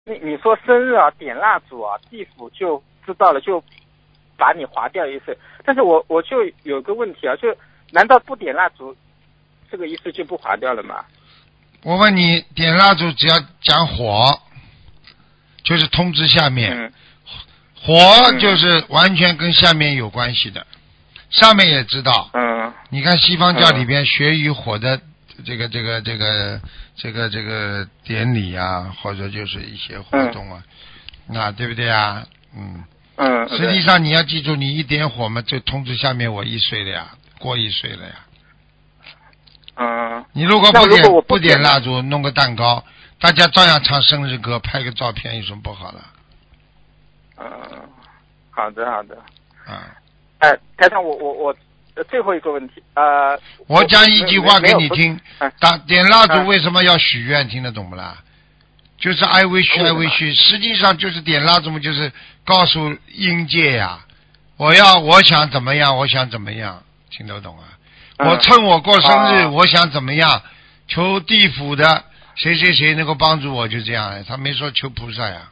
你说生日啊，点蜡烛啊，地府就知道了，就把你划掉一岁。但是我就有个问题啊，就难道不点蜡烛，这个一岁就不划掉了吗？ 我问你，点蜡烛只要讲火，就是通知下面，火就是完全跟下面有关系的，上面也知道。你看西方教里边血与火的这个典礼啊，或者就是一些活动啊，对不对啊？实际上你要记住，你一点火嘛，就通知下面我1岁了呀，过1岁了呀。你如果不点蜡烛，弄个蛋糕，大家照样唱生日歌，拍个照片，有什么不好的？ 好的。台长，我最后一个问题， 我讲一句话给你听，点蜡烛为什么要许愿？听得懂不啦？就是 I wish， 实际上就是点蜡烛，就是告诉阴界呀，我想怎么样，我想怎么样，听得懂啊？我趁我过生日，我想怎么样，求地府的谁能够帮助我，就这样，他没说求菩萨呀。